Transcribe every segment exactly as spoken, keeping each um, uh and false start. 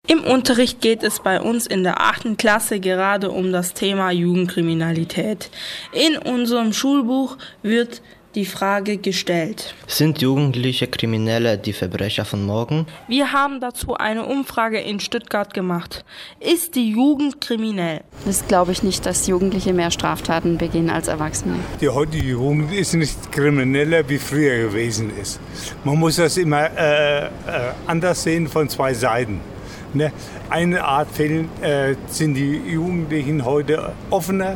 Im Unterricht geht es bei uns in der achten Klasse gerade um das Thema Jugendkriminalität. In unserem Schulbuch wird die Frage gestellt: Sind Jugendliche Kriminelle die Verbrecher von morgen? Wir haben dazu eine Umfrage in Stuttgart gemacht. Ist die Jugend kriminell? Das glaube ich nicht, dass Jugendliche mehr Straftaten begehen als Erwachsene. Die heutige Jugend ist nicht krimineller, wie früher gewesen ist. Man muss das immer äh, äh, anders sehen von zwei Seiten. Ne? Eine Art Fällen äh, sind die Jugendlichen heute offener,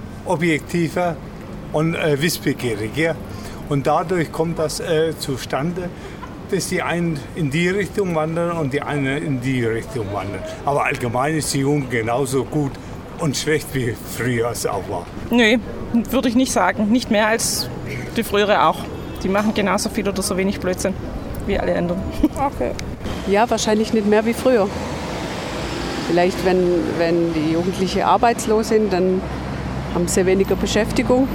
objektiver und äh, wissbegieriger. Und dadurch kommt das äh, zustande, dass die einen in die Richtung wandern und die anderen in die Richtung wandern. Aber allgemein ist die Jugend genauso gut und schlecht, wie früher es auch war. Nö, würde ich nicht sagen. Nicht mehr als die frühere auch. Die machen genauso viel oder so wenig Blödsinn wie alle anderen. Okay. Ja, wahrscheinlich nicht mehr wie früher. Vielleicht, wenn, wenn die Jugendlichen arbeitslos sind, dann haben sie weniger Beschäftigung.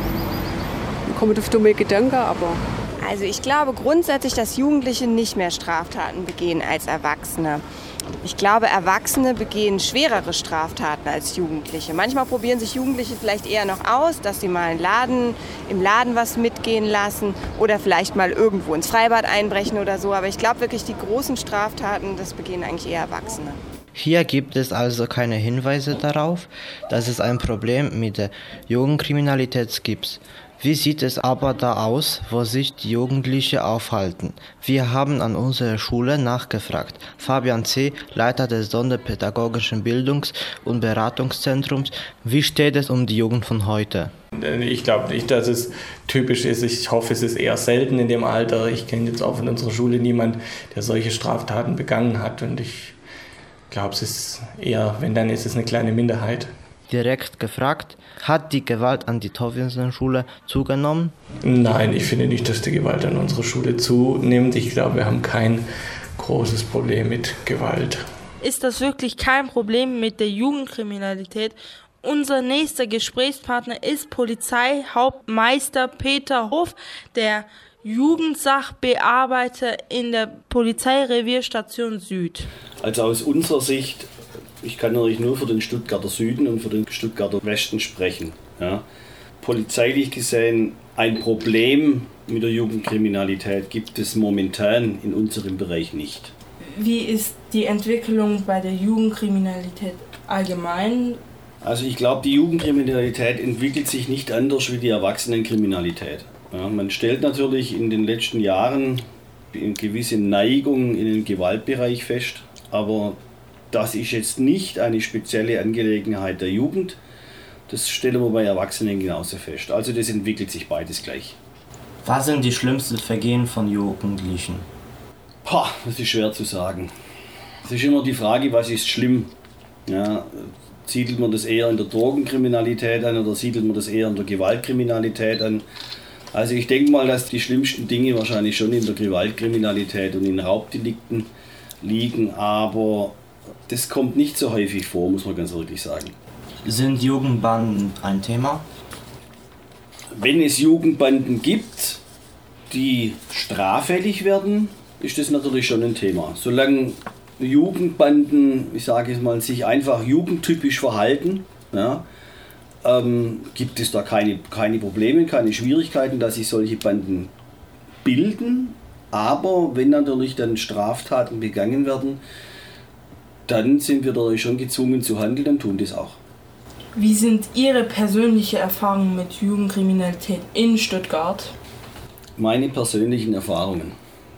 Dann kommen auf dumme Gedanken, aber... Also ich glaube grundsätzlich, dass Jugendliche nicht mehr Straftaten begehen als Erwachsene. Ich glaube, Erwachsene begehen schwerere Straftaten als Jugendliche. Manchmal probieren sich Jugendliche vielleicht eher noch aus, dass sie mal einen Laden, im Laden was mitgehen lassen oder vielleicht mal irgendwo ins Freibad einbrechen oder so. Aber ich glaube wirklich, die großen Straftaten, das begehen eigentlich eher Erwachsene. Hier gibt es also keine Hinweise darauf, dass es ein Problem mit der Jugendkriminalität gibt. Wie sieht es aber da aus, wo sich die Jugendlichen aufhalten? Wir haben an unserer Schule nachgefragt. Fabian C., Leiter des Sonderpädagogischen Bildungs- und Beratungszentrums. Wie steht es um die Jugend von heute? Ich glaube nicht, dass es typisch ist. Ich hoffe, es ist eher selten in dem Alter. Ich kenne jetzt auch von unserer Schule niemanden, der solche Straftaten begangen hat. Und ich glaube, es ist eher, wenn dann ist es eine kleine Minderheit. Direkt gefragt, hat die Gewalt an die Tauwinselschule zugenommen? Nein, ich finde nicht, dass die Gewalt an unserer Schule zunimmt. Ich glaube, wir haben kein großes Problem mit Gewalt. Ist das wirklich kein Problem mit der Jugendkriminalität? Unser nächster Gesprächspartner ist Polizeihauptmeister Peter Hof, der Jugendsachbearbeiter in der Polizeirevierstation Süd. Also aus unserer Sicht, ich kann natürlich nur für den Stuttgarter Süden und für den Stuttgarter Westen sprechen. Ja. Polizeilich gesehen, ein Problem mit der Jugendkriminalität gibt es momentan in unserem Bereich nicht. Wie ist die Entwicklung bei der Jugendkriminalität allgemein? Also ich glaube, die Jugendkriminalität entwickelt sich nicht anders wie die Erwachsenenkriminalität. Ja, man stellt natürlich in den letzten Jahren eine gewisse Neigung in den Gewaltbereich fest, aber das ist jetzt nicht eine spezielle Angelegenheit der Jugend. Das stellen wir bei Erwachsenen genauso fest. Also das entwickelt sich beides gleich. Was sind die schlimmsten Vergehen von Jugendlichen? Boah, das ist schwer zu sagen. Es ist immer die Frage, was ist schlimm? Ja, siedelt man das eher in der Drogenkriminalität an oder siedelt man das eher in der Gewaltkriminalität an? Also ich denke mal, dass die schlimmsten Dinge wahrscheinlich schon in der Gewaltkriminalität und in Raubdelikten liegen, aber das kommt nicht so häufig vor, muss man ganz ehrlich sagen. Sind Jugendbanden ein Thema? Wenn es Jugendbanden gibt, die straffällig werden, ist das natürlich schon ein Thema. Solange Jugendbanden, ich sage es mal, sich einfach jugendtypisch verhalten, ja, ähm, gibt es da keine, keine Probleme, keine Schwierigkeiten, dass sich solche Banden bilden. Aber wenn natürlich dann Straftaten begangen werden, dann sind wir dadurch schon gezwungen zu handeln und tun das auch. Wie sind Ihre persönlichen Erfahrungen mit Jugendkriminalität in Stuttgart? Meine persönlichen Erfahrungen.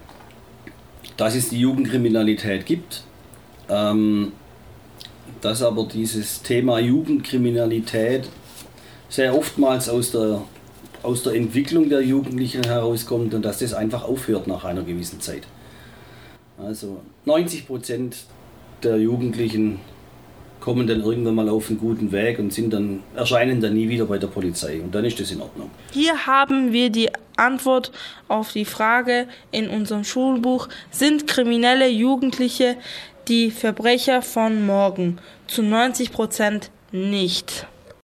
Dass es die Jugendkriminalität gibt, ähm, dass aber dieses Thema Jugendkriminalität sehr oftmals aus der, aus der Entwicklung der Jugendlichen herauskommt und dass das einfach aufhört nach einer gewissen Zeit. Also neunzig Prozent der Jugendlichen kommen dann irgendwann mal auf einen guten Weg und sind dann, erscheinen dann nie wieder bei der Polizei. Und dann ist das in Ordnung. Hier haben wir die Antwort auf die Frage in unserem Schulbuch: Sind kriminelle Jugendliche die Verbrecher von morgen? Zu neunzig Prozent nicht.